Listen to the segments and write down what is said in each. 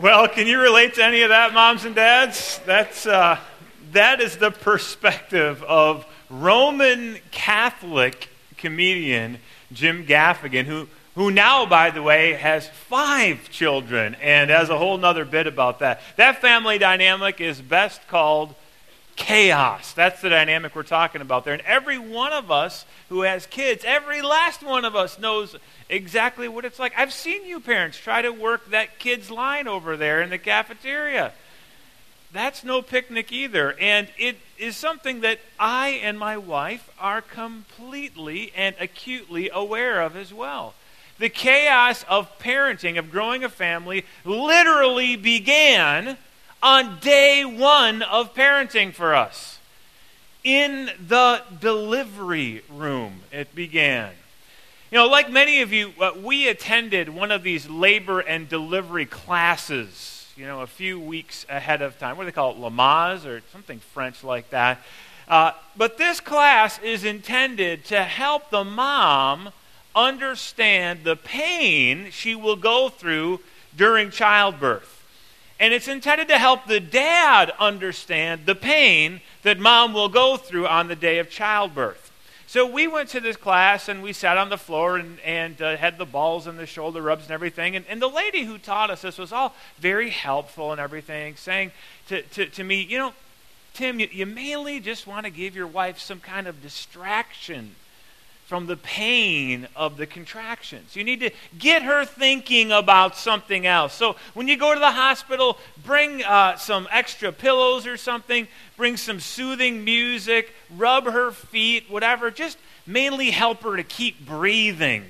Well, can you relate to any of that, moms and dads? That is the perspective of Roman Catholic comedian Jim Gaffigan, who now, by the way, has 5 children and has a whole nother bit about that. That family dynamic is best called chaos. That's the dynamic we're talking about there. And every one of us who has kids, every last one of us knows exactly what it's like. I've seen you parents try to work that kid's line over there in the cafeteria. That's no picnic either. And it is something that I and my wife are completely and acutely aware of as well. The chaos of parenting, of growing a family, literally began on day 1 of parenting for us. In the delivery room, it began. You know, like many of you, we attended one of these labor and delivery classes, a few weeks ahead of time. What do they call it, Lamaze or something French like that? But this class is intended to help the mom understand the pain she will go through during childbirth. And it's intended to help the dad understand the pain that mom will go through on the day of childbirth. So we went to this class and we sat on the floor and had the balls and the shoulder rubs and everything. And the lady who taught us this was all very helpful and everything, saying to me, Tim, you mainly just want to give your wife some kind of distraction from the pain of the contractions. You need to get her thinking about something else. So when you go to the hospital, bring some extra pillows or something, bring some soothing music, rub her feet, whatever. Just mainly help her to keep breathing.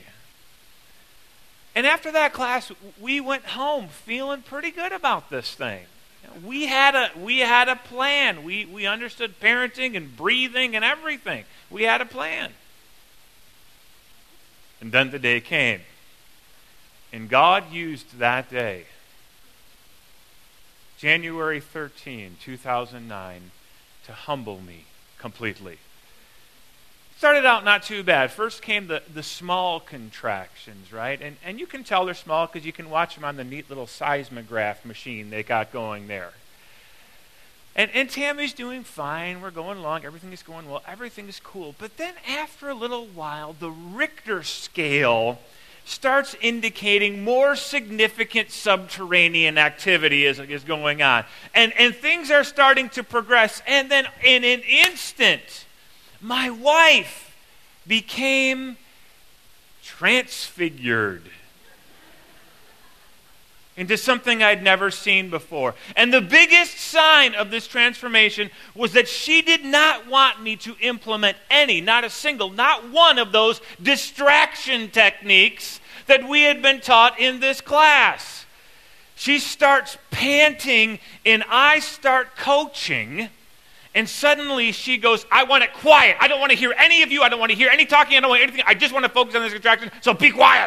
And after that class, we went home feeling pretty good about this thing. We had a plan. We understood parenting and breathing and everything. We had a plan. And then the day came. And God used that day, January 13, 2009, to humble me completely. Started out not too bad. First came the small contractions, right? And you can tell they're small because you can watch them on the neat little seismograph machine they got going there. And Tammy's doing fine. We're going along. Everything is going well. Everything is cool. But then after a little while, the Richter scale starts indicating more significant subterranean activity is going on. And things are starting to progress. And then in an instant, my wife became transfigured into something I'd never seen before. And the biggest sign of this transformation was that she did not want me to implement not a single, not one of those distraction techniques that we had been taught in this class. She starts panting and I start coaching, and suddenly she goes, I want it quiet. I don't want to hear any of you. I don't want to hear any talking. I don't want anything. I just want to focus on this contraction, so be quiet.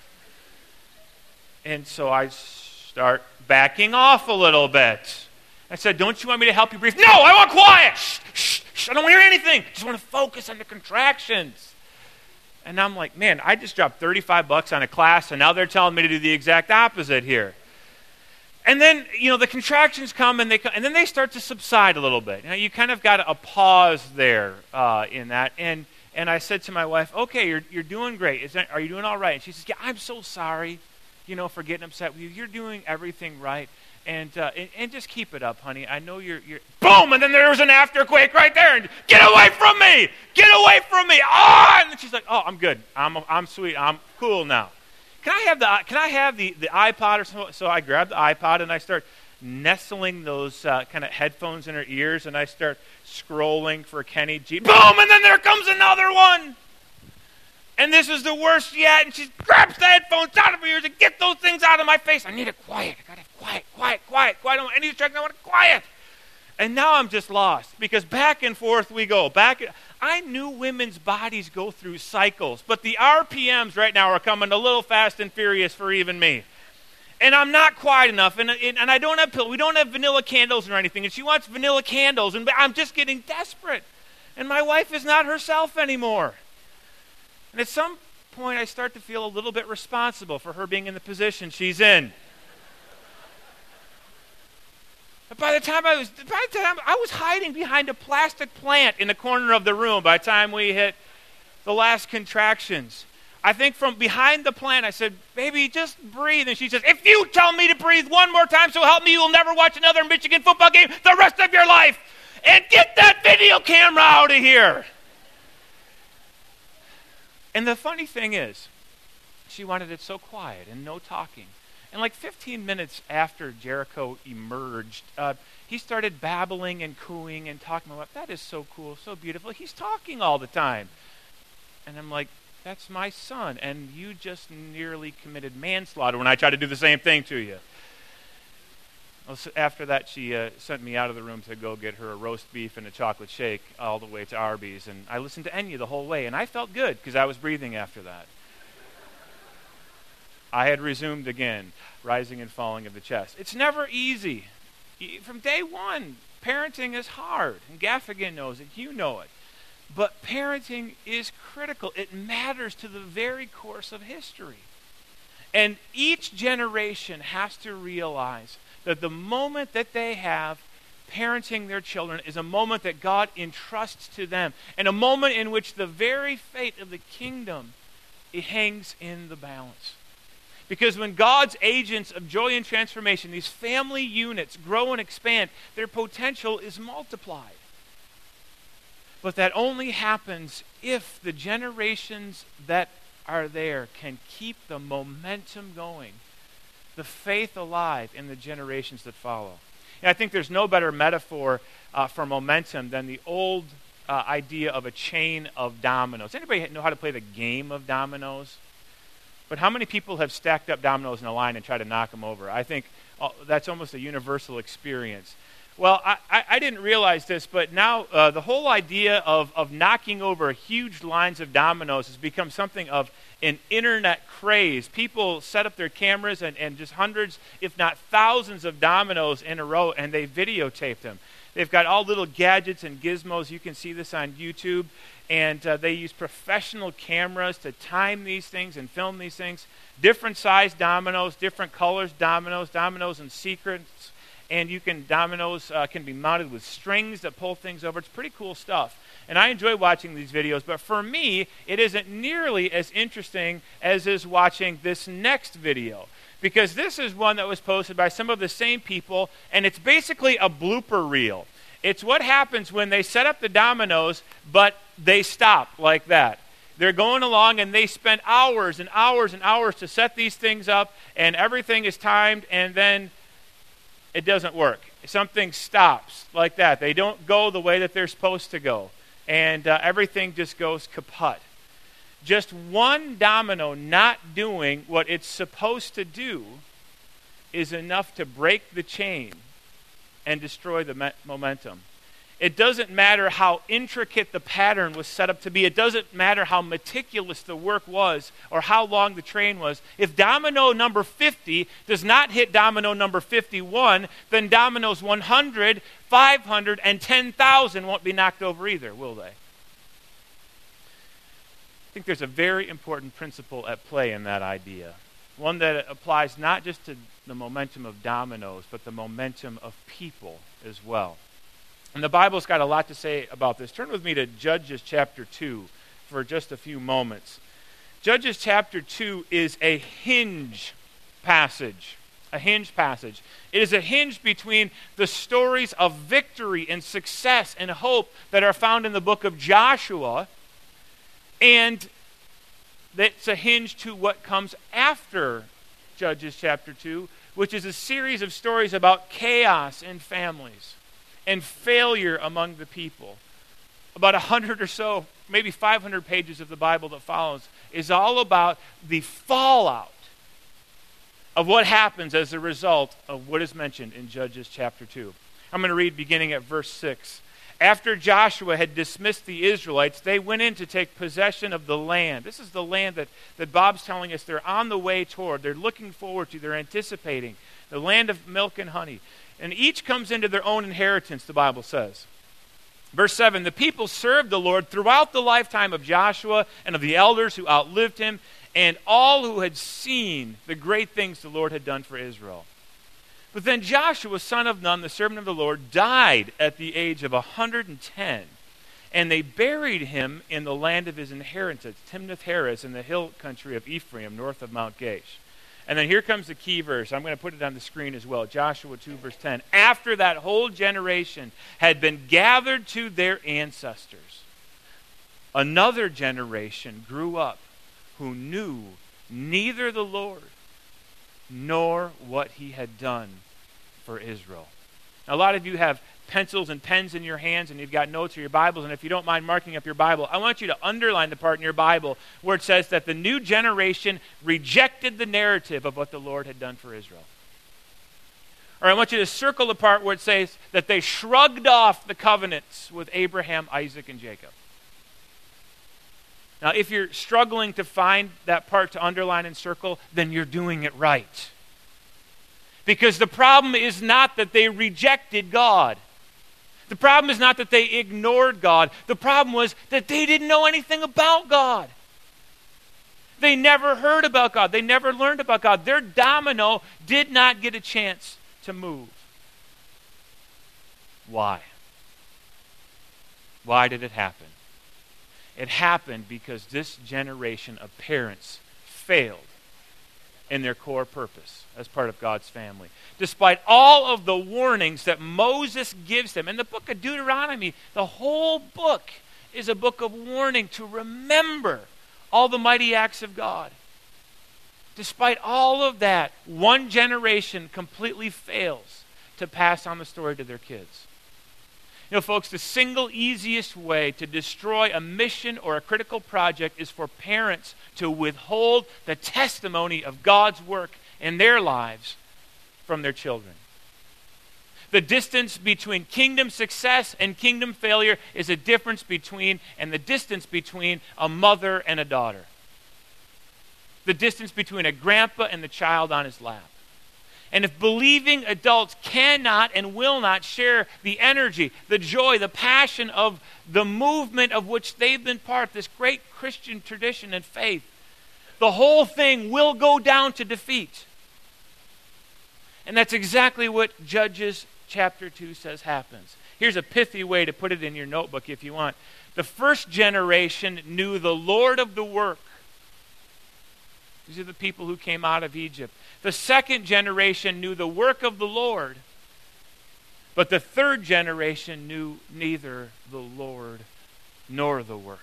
And so I start backing off a little bit. I said, don't you want me to help you breathe? No, I want quiet. Shh, I don't want to hear anything. Just want to focus on the contractions. And I'm like, man, I just dropped $35 on a class, and now they're telling me to do the exact opposite here. And then, the contractions come, and then they start to subside a little bit. You kind of got a pause there in that. And I said to my wife, okay, you're doing great. Are you doing all right? And she says, yeah, I'm so sorry, for getting upset with you. You're doing everything right. And just keep it up, honey. I know you're boom, and then there was an afterquake right there. And get away from me! Get away from me! Oh! And then she's like, oh, I'm good. I'm sweet. I'm cool now. Can I have the iPod or something? So I grab the iPod and I start nestling those kind of headphones in her ears, and I start scrolling for Kenny G. Boom! And then there comes another one. And this is the worst yet. And she grabs the headphones out of her ears and get those things out of my face. I need it quiet. I got to have quiet. I don't want any distraction. I want it quiet. And now I'm just lost because back and forth we go. I knew women's bodies go through cycles, but the RPMs right now are coming a little fast and furious for even me. And I'm not quiet enough, and I don't have pillows. We don't have vanilla candles or anything, and she wants vanilla candles, and I'm just getting desperate. And my wife is not herself anymore. And at some point, I start to feel a little bit responsible for her being in the position she's in. By the time I was hiding behind a plastic plant in the corner of the room by the time we hit the last contractions. I think from behind the plant, I said, baby, just breathe. And she says, if you tell me to breathe one more time, so help me, you will never watch another Michigan football game the rest of your life. And get that video camera out of here. And the funny thing is, she wanted it so quiet and no talking. And like 15 minutes after Jericho emerged, he started babbling and cooing and talking about, that is so cool, so beautiful. He's talking all the time. And I'm like, that's my son, and you just nearly committed manslaughter when I tried to do the same thing to you. Well, so after that, she sent me out of the room to go get her a roast beef and a chocolate shake all the way to Arby's. And I listened to Enya the whole way, and I felt good because I was breathing after that. I had resumed again, rising and falling of the chest. It's never easy. From day one, parenting is hard. And Gaffigan knows it. You know it. But parenting is critical. It matters to the very course of history. And each generation has to realize that the moment that they have parenting their children is a moment that God entrusts to them, and a moment in which the very fate of the kingdom, it hangs in the balance. Because when God's agents of joy and transformation, these family units grow and expand, their potential is multiplied. But that only happens if the generations that are there can keep the momentum going, the faith alive in the generations that follow. And I think there's no better metaphor for momentum than the old idea of a chain of dominoes. Anybody know how to play the game of dominoes? But how many people have stacked up dominoes in a line and tried to knock them over? I think that's almost a universal experience. Well, I didn't realize this, but now the whole idea of knocking over huge lines of dominoes has become something of an internet craze. People set up their cameras and just hundreds, if not thousands of dominoes in a row, and they videotape them. They've got all little gadgets and gizmos. You can see this on YouTube. And they use professional cameras to time these things and film these things. Different size dominoes, different colors dominoes in sequence. And dominoes can be mounted with strings that pull things over. It's pretty cool stuff. And I enjoy watching these videos, but for me, it isn't nearly as interesting as is watching this next video. Because this is one that was posted by some of the same people, and it's basically a blooper reel. It's what happens when they set up the dominoes, but they stop like that. They're going along, and they spend hours and hours and hours to set these things up, and everything is timed, and then it doesn't work. Something stops like that. They don't go the way that they're supposed to go, and everything just goes kaput. Just one domino not doing what it's supposed to do is enough to break the chain and destroy the momentum. It doesn't matter how intricate the pattern was set up to be. It doesn't matter how meticulous the work was or how long the train was. If domino number 50 does not hit domino number 51, then dominoes 100, 500, and 10,000 won't be knocked over either, will they? I think there's a very important principle at play in that idea. One that applies not just to the momentum of dominoes, but the momentum of people as well. And the Bible's got a lot to say about this. Turn with me to Judges chapter 2 for just a few moments. Judges chapter 2 is a hinge passage. A hinge passage. It is a hinge between the stories of victory and success and hope that are found in the book of Joshua, and it's a hinge to what comes after Judges chapter 2, which is a series of stories about chaos in families and failure among the people. About 100 or so, maybe 500 pages of the Bible that follows is all about the fallout of what happens as a result of what is mentioned in Judges chapter 2. I'm going to read beginning at verse 6. After Joshua had dismissed the Israelites, they went in to take possession of the land. This is the land that Bob's telling us they're on the way toward. They're looking forward to. They're anticipating. The land of milk and honey. And each comes into their own inheritance, the Bible says. Verse 7, the people served the Lord throughout the lifetime of Joshua and of the elders who outlived him and all who had seen the great things the Lord had done for Israel. But then Joshua, son of Nun, the servant of the Lord, died at the age of 110. And they buried him in the land of his inheritance, Timnath-Heres, in the hill country of Ephraim, north of Mount Gaish. And then here comes the key verse. I'm going to put it on the screen as well. Joshua 2, verse 10. After that whole generation had been gathered to their ancestors, another generation grew up who knew neither the Lord nor what he had done for Israel. Now, a lot of you have pencils and pens in your hands, and you've got notes or your Bibles, and if you don't mind marking up your Bible, I want you to underline the part in your Bible where it says that the new generation rejected the narrative of what the Lord had done for Israel. Or I want you to circle the part where it says that they shrugged off the covenants with Abraham, Isaac, and Jacob. Now, if you're struggling to find that part to underline and circle, then you're doing it right. Because the problem is not that they rejected God. The problem is not that they ignored God. The problem was that they didn't know anything about God. They never heard about God. They never learned about God. Their domino did not get a chance to move. Why? Why did it happen? It happened because this generation of parents failed in their core purpose as part of God's family. Despite all of the warnings that Moses gives them, in the book of Deuteronomy, the whole book is a book of warning to remember all the mighty acts of God. Despite all of that, one generation completely fails to pass on the story to their kids. You know, folks, the single easiest way to destroy a mission or a critical project is for parents to withhold the testimony of God's work in their lives from their children. The distance between kingdom success and kingdom failure is a difference between, and the distance between a mother and a daughter. The distance between a grandpa and the child on his lap. And if believing adults cannot and will not share the energy, the joy, the passion of the movement of which they've been part, this great Christian tradition and faith, the whole thing will go down to defeat. And that's exactly what Judges chapter 2 says happens. Here's a pithy way to put it in your notebook if you want. The first generation knew the Lord of the work. These are the people who came out of Egypt. The second generation knew the work of the Lord. But the third generation knew neither the Lord nor the work.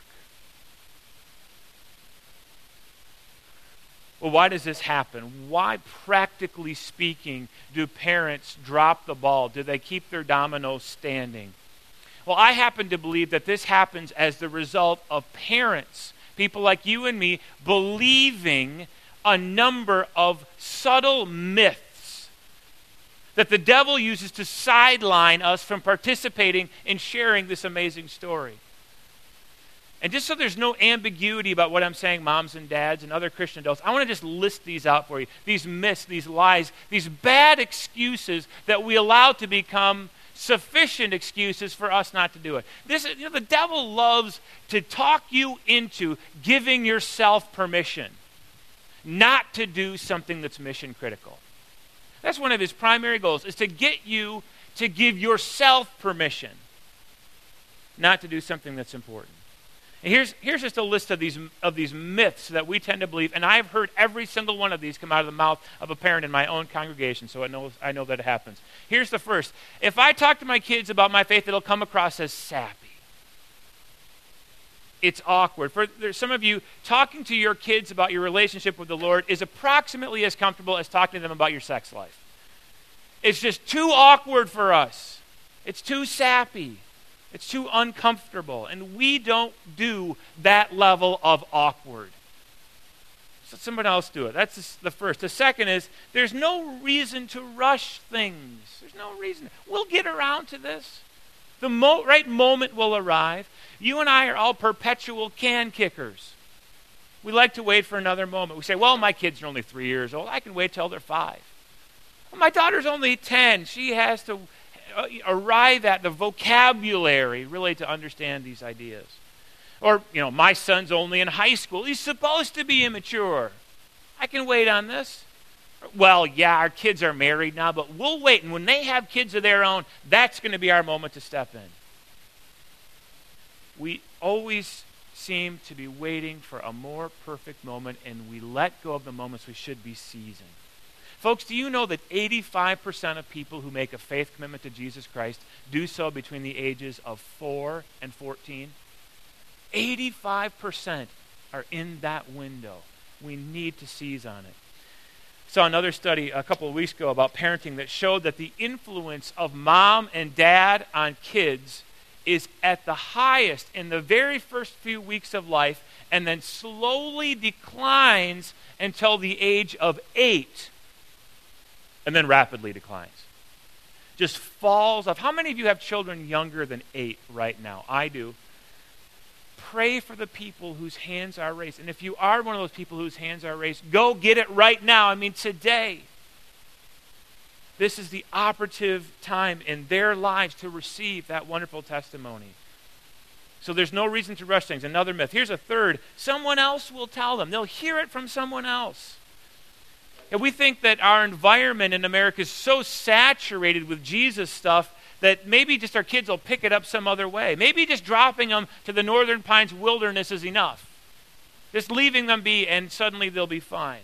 Well, why does this happen? Why, practically speaking, do parents drop the ball? Do they keep their dominoes standing? Well, I happen to believe that this happens as the result of parents, people like you and me, believing a number of subtle myths that the devil uses to sideline us from participating in sharing this amazing story. And just so there's no ambiguity about what I'm saying, moms and dads and other Christian adults, I want to just list these out for you. These myths, these lies, these bad excuses that we allow to become sufficient excuses for us not to do it. The devil loves to talk you into giving yourself permission not to do something that's mission critical. That's one of his primary goals, is to get you to give yourself permission not to do something that's important. And here's just a list of these myths that we tend to believe, and I've heard every single one of these come out of the mouth of a parent in my own congregation, so I know that it happens. Here's the first. If I talk to my kids about my faith, it'll come across as sappy. It's awkward. There's some of you, talking to your kids about your relationship with the Lord is approximately as comfortable as talking to them about your sex life. It's just too awkward for us. It's too sappy. It's too uncomfortable. And we don't do that level of awkward. So someone else do it. That's the first. The second is, there's no reason to rush things. There's no reason. We'll get around to this. The right moment will arrive. You and I are all perpetual can kickers. We like to wait for another moment. We say, well, my kids are only 3 years old. I can wait till they're 5. Well, my daughter's only 10. She has to arrive at the vocabulary really to understand these ideas. Or, my son's only in high school. He's supposed to be immature. I can wait on this. Well, yeah, our kids are married now, but we'll wait. And when they have kids of their own, that's going to be our moment to step in. We always seem to be waiting for a more perfect moment, and we let go of the moments we should be seizing. Folks, do you know that 85% of people who make a faith commitment to Jesus Christ do so between the ages of 4 and 14? 85% are in that window. We need to seize on it. Saw another study a couple of weeks ago about parenting that showed that the influence of mom and dad on kids is at the highest in the very first few weeks of life and then slowly declines until the age of 8 and then rapidly declines. Just falls off. How many of you have children younger than 8 right now? I do. Pray for the people whose hands are raised. And if you are one of those people whose hands are raised, go get it right now. I mean, today. This is the operative time in their lives to receive that wonderful testimony. So there's no reason to rush things. Another myth. Here's a third. Someone else will tell them. They'll hear it from someone else. And we think that our environment in America is so saturated with Jesus stuff that maybe just our kids will pick it up some other way. Maybe just dropping them to the Northern Pines wilderness is enough. Just leaving them be and suddenly they'll be fine.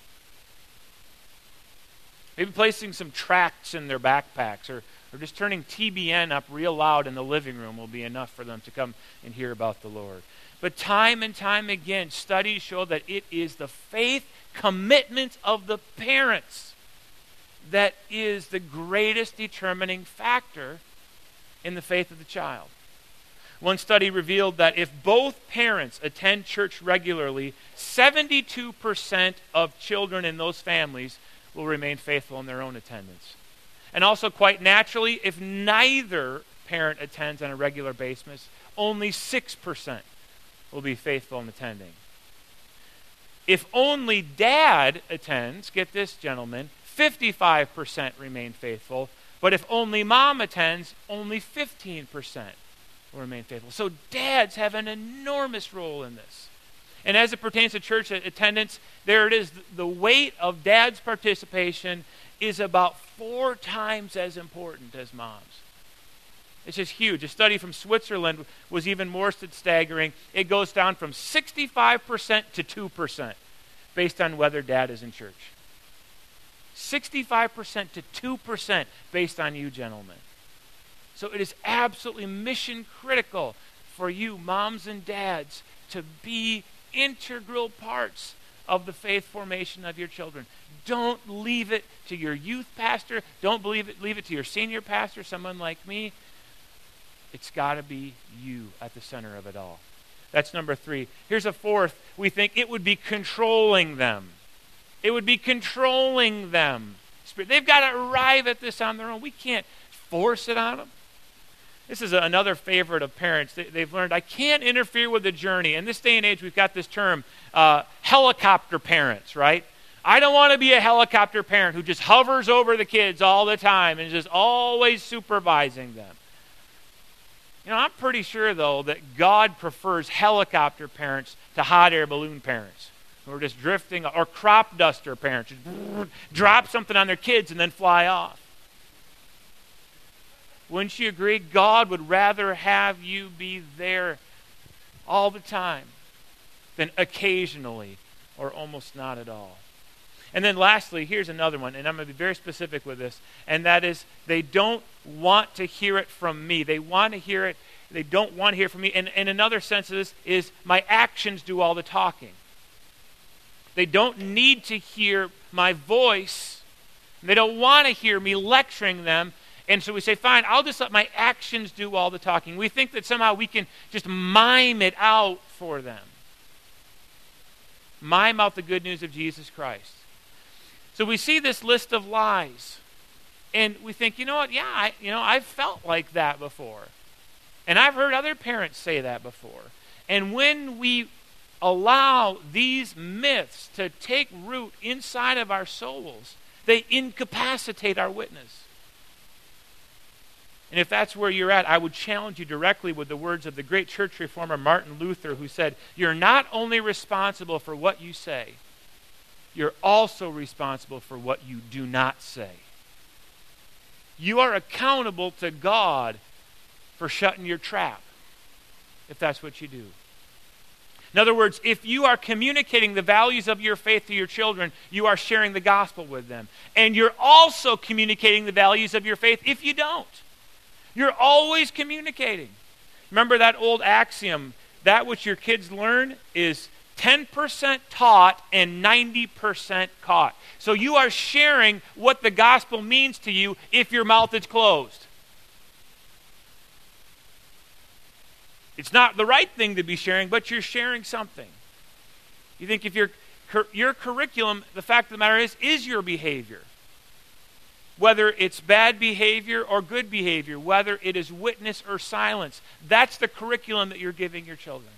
Maybe placing some tracts in their backpacks or just turning TBN up real loud in the living room will be enough for them to come and hear about the Lord. But time and time again, studies show that it is the faith commitment of the parents that is the greatest determining factor in the faith of the child. One study revealed that if both parents attend church regularly, 72% of children in those families will remain faithful in their own attendance. And also, quite naturally, if neither parent attends on a regular basis, only 6% will be faithful in attending. If only dad attends, get this, gentlemen, 55% remain faithful, but if only mom attends, only 15% will remain faithful. So dads have an enormous role in this. And as it pertains to church attendance, there it is. The weight of dad's participation is about 4 times as important as mom's. It's just huge. A study from Switzerland was even more staggering. It goes down from 65% to 2% based on whether dad is in church. 65% to 2% based on you, gentlemen. So it is absolutely mission critical for you, moms and dads, to be integral parts of the faith formation of your children. Don't leave it to your youth pastor. Don't leave it to your senior pastor, someone like me. It's got to be you at the center of it all. That's number 3. Here's a fourth. We think it would be controlling them. It would be controlling them. They've got to arrive at this on their own. We can't force it on them. This is another favorite of parents. They've learned, I can't interfere with the journey. In this day and age, we've got this term, helicopter parents, right? I don't want to be a helicopter parent who just hovers over the kids all the time and is just always supervising them. You know, I'm pretty sure, though, that God prefers helicopter parents to hot air balloon parents who are just drifting, or crop duster parents who drop something on their kids and then fly off. Wouldn't you agree? God would rather have you be there all the time than occasionally or almost not at all. And then lastly, here's another one, and I'm going to be very specific with this, and that is they don't want to hear it from me. They want to hear it. They don't want to hear from me. And another sense of this is my actions do all the talking. They don't need to hear my voice. They don't want to hear me lecturing them. And so we say, fine, I'll just let my actions do all the talking. We think that somehow we can just mime it out for them. Mime out the good news of Jesus Christ. So we see this list of lies. And we think, you know what, yeah, I've felt like that before. And I've heard other parents say that before. And when we allow these myths to take root inside of our souls, they incapacitate our witness. And if that's where you're at, I would challenge you directly with the words of the great church reformer Martin Luther, who said, you're not only responsible for what you say, you're also responsible for what you do not say. You are accountable to God for shutting your trap, if that's what you do. In other words, if you are communicating the values of your faith to your children, you are sharing the gospel with them. And you're also communicating the values of your faith if you don't. You're always communicating. Remember that old axiom, that which your kids learn is 10% taught and 90% caught. So you are sharing what the gospel means to you if your mouth is closed. It's not the right thing to be sharing, but you're sharing something. You think if your curriculum, the fact of the matter is your behavior. Whether it's bad behavior or good behavior, whether it is witness or silence, that's the curriculum that you're giving your children.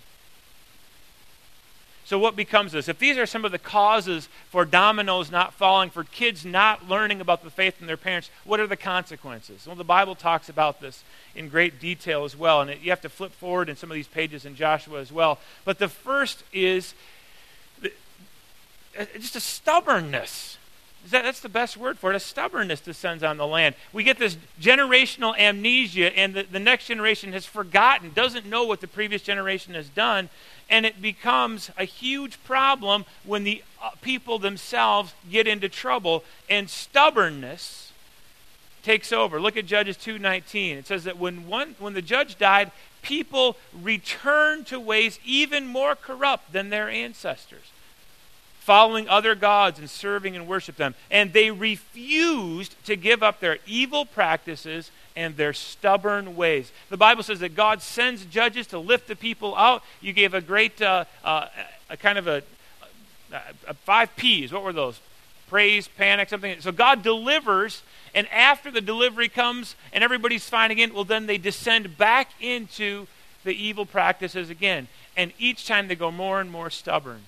So what becomes this? If these are some of the causes for dominoes not falling, for kids not learning about the faith in their parents, what are the consequences? Well, the Bible talks about this in great detail as well, and you have to flip forward in some of these pages in Joshua as well. But the first is just a stubbornness. That's the best word for it. A stubbornness descends on the land. We get this generational amnesia, and the next generation has forgotten, doesn't know what the previous generation has done, and it becomes a huge problem when the people themselves get into trouble, and stubbornness takes over. Look at Judges 2:19. It says that when the judge died, people returned to ways even more corrupt than their ancestors, following other gods and serving and worship them. And they refused to give up their evil practices and their stubborn ways. The Bible says that God sends judges to lift the people out. You gave a great, a kind of a 5 P's. What were those? Praise, panic, something. So God delivers, and after the delivery comes and everybody's fine again, well, then they descend back into the evil practices again. And each time they go more and more stubborn.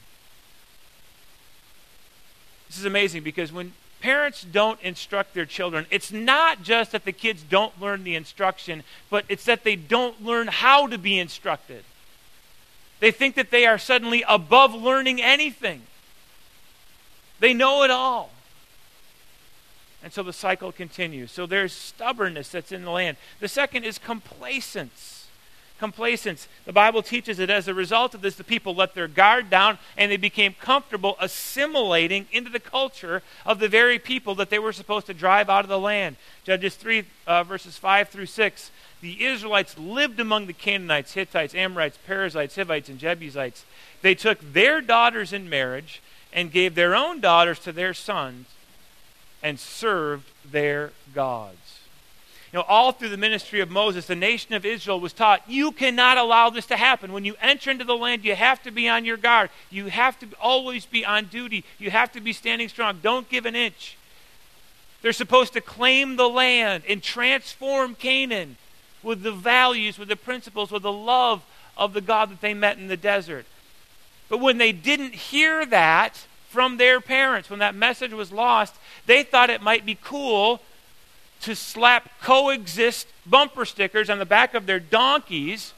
This is amazing because when parents don't instruct their children, it's not just that the kids don't learn the instruction, but it's that they don't learn how to be instructed. They think that they are suddenly above learning anything. They know it all. And so the cycle continues. So there's stubbornness that's in the land. The second is complacence. Complacence. The Bible teaches that as a result of this, the people let their guard down and they became comfortable assimilating into the culture of the very people that they were supposed to drive out of the land. Judges 3, verses 5 through 6. The Israelites lived among the Canaanites, Hittites, Amorites, Perizzites, Hivites, and Jebusites. They took their daughters in marriage and gave their own daughters to their sons and served their gods. You know, all through the ministry of Moses, the nation of Israel was taught, you cannot allow this to happen. When you enter into the land, you have to be on your guard. You have to always be on duty. You have to be standing strong. Don't give an inch. They're supposed to claim the land and transform Canaan with the values, with the principles, with the love of the God that they met in the desert. But when they didn't hear that from their parents, when that message was lost, they thought it might be cool to slap coexist bumper stickers on the back of their donkeys,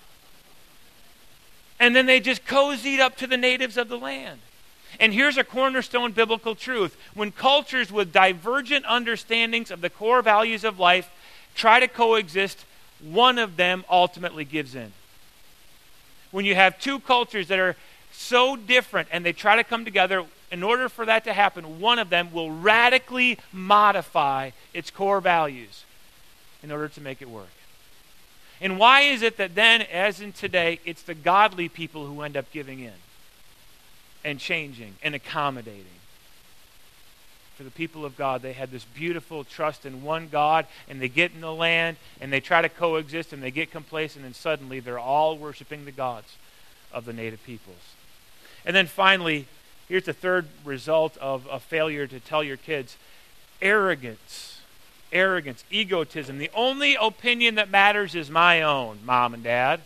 and then they just cozied up to the natives of the land. And here's a cornerstone biblical truth. When cultures with divergent understandings of the core values of life try to coexist, one of them ultimately gives in. When you have two cultures that are so different and they try to come together, in order for that to happen, one of them will radically modify its core values in order to make it work. And why is it that then, as in today, it's the godly people who end up giving in and changing and accommodating? For the people of God, they had this beautiful trust in one God, and they get in the land, and they try to coexist, and they get complacent, and suddenly they're all worshiping the gods of the native peoples. And then finally, here's the third result of a failure to tell your kids. Arrogance, egotism. The only opinion that matters is my own, Mom and Dad.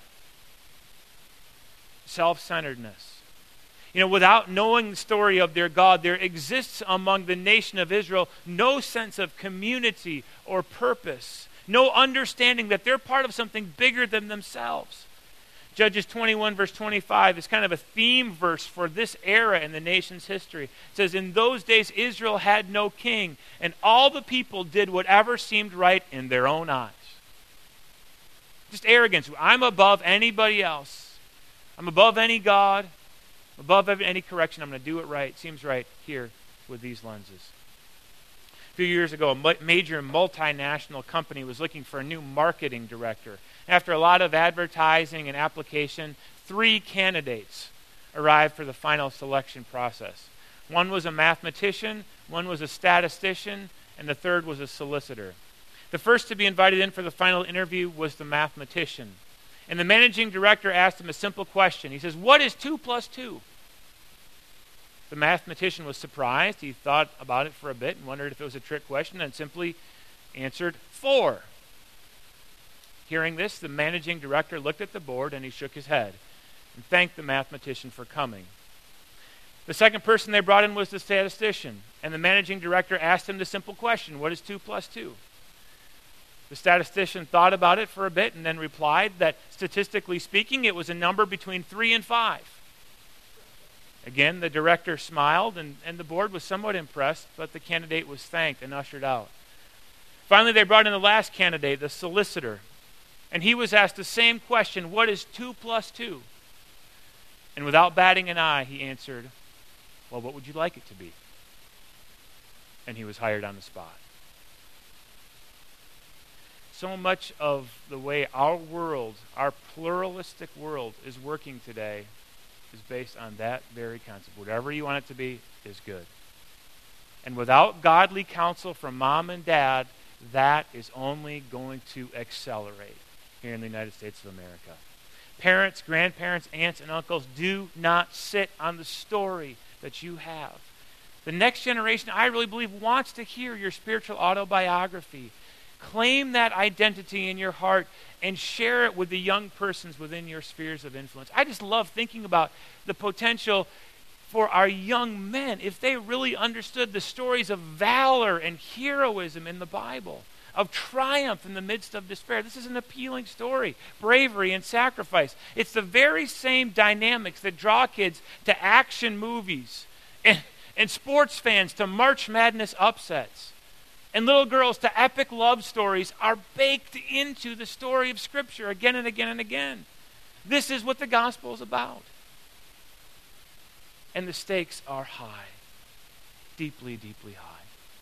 Self-centeredness. You know, without knowing the story of their God, there exists among the nation of Israel no sense of community or purpose, no understanding that they're part of something bigger than themselves. Judges 21 verse 25 is kind of a theme verse for this era in the nation's history. It says, in those days Israel had no king, and all the people did whatever seemed right in their own eyes. Just arrogance. I'm above anybody else. I'm above any God. Above any correction. I'm going to do it right. Seems right here with these lenses. A few years ago, a major multinational company was looking for a new marketing director. After a lot of advertising and application, 3 candidates arrived for the final selection process. One was a mathematician, one was a statistician, and the third was a solicitor. The first to be invited in for the final interview was the mathematician. And the managing director asked him a simple question. He says, what is 2 plus 2? The mathematician was surprised. He thought about it for a bit and wondered if it was a trick question and simply answered 4. Hearing this, the managing director looked at the board and he shook his head and thanked the mathematician for coming. The second person they brought in was the statistician, and the managing director asked him the simple question, what is 2 plus 2? The statistician thought about it for a bit and then replied that statistically speaking, it was a number between 3 and 5. Again, the director smiled and the board was somewhat impressed, but the candidate was thanked and ushered out. Finally, they brought in the last candidate, the solicitor, and he was asked the same question, what is 2 plus 2? And without batting an eye, he answered, well, what would you like it to be? And he was hired on the spot. So much of the way our world, our pluralistic world, is working today is based on that very concept. Whatever you want it to be is good. And without godly counsel from mom and dad, that is only going to accelerate here in the United States of America. Parents, grandparents, aunts, and uncles, do not sit on the story that you have. The next generation, I really believe, wants to hear your spiritual autobiography. Claim that identity in your heart and share it with the young persons within your spheres of influence. I just love thinking about the potential for our young men, if they really understood the stories of valor and heroism in the Bible, of triumph in the midst of despair. This is an appealing story, bravery and sacrifice. It's the very same dynamics that draw kids to action movies and sports fans to March Madness upsets. And little girls to epic love stories are baked into the story of Scripture again and again and again. This is what the gospel is about. And the stakes are high. Deeply, deeply high.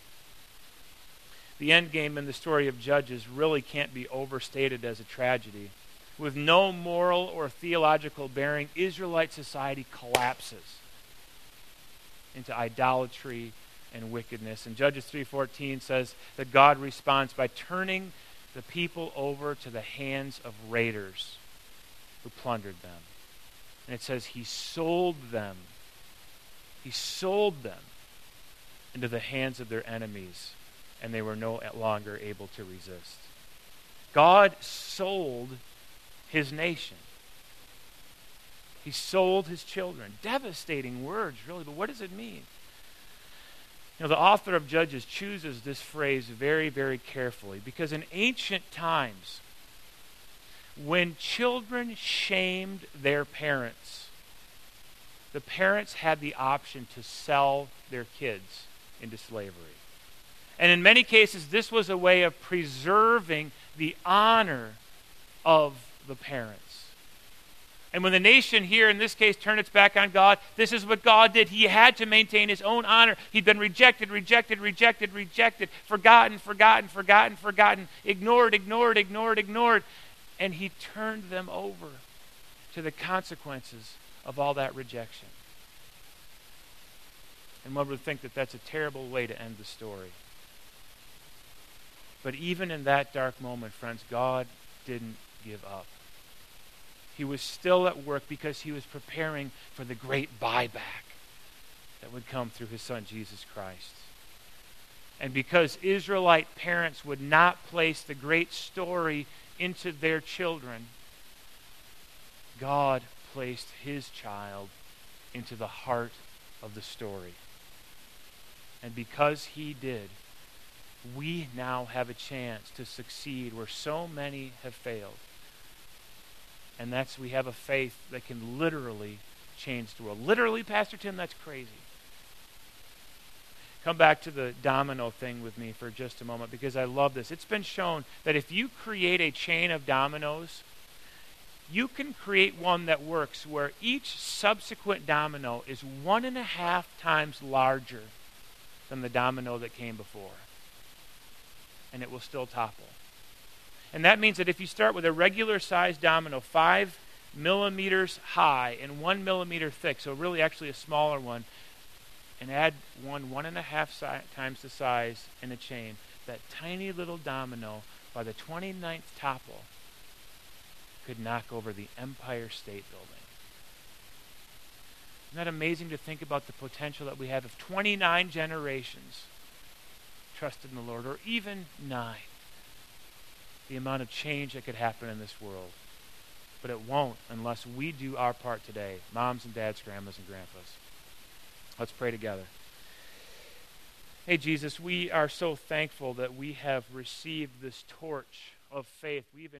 The end game in the story of Judges really can't be overstated as a tragedy. With no moral or theological bearing, Israelite society collapses into idolatry and wickedness. And Judges 3:14 says that God responds by turning the people over to the hands of raiders who plundered them. And it says he sold them into the hands of their enemies, and they were no longer able to resist. God sold his nation. He sold his children. Devastating words, really, but what does it mean? You know, the author of Judges chooses this phrase very, very carefully because in ancient times, when children shamed their parents, the parents had the option to sell their kids into slavery. And in many cases, this was a way of preserving the honor of the parents. And when the nation here, in this case, turned its back on God, this is what God did. He had to maintain his own honor. He'd been rejected, forgotten, ignored. And he turned them over to the consequences of all that rejection. And one would think that that's a terrible way to end the story. But even in that dark moment, friends, God didn't give up. He was still at work because he was preparing for the great buyback that would come through his son, Jesus Christ. And because Israelite parents would not place the great story into their children, God placed his child into the heart of the story. And because he did, we now have a chance to succeed where so many have failed. And we have a faith that can literally change the world. Literally, Pastor Tim, that's crazy. Come back to the domino thing with me for just a moment, because I love this. It's been shown that if you create a chain of dominoes, you can create one that works where each subsequent domino is 1.5 times larger than the domino that came before. And it will still topple. And that means that if you start with a regular sized domino, 5 millimeters high and 1 millimeter thick, so really actually a smaller one, and add 1.5 times the size in a chain, that tiny little domino by the 29th topple could knock over the Empire State Building. Isn't that amazing to think about the potential that we have if 29 generations trusted in the Lord, or even 9? The amount of change that could happen in this world. But it won't unless we do our part today, moms and dads, grandmas and grandpas. Let's pray together. Hey, Jesus, we are so thankful that we have received this torch of faith. We've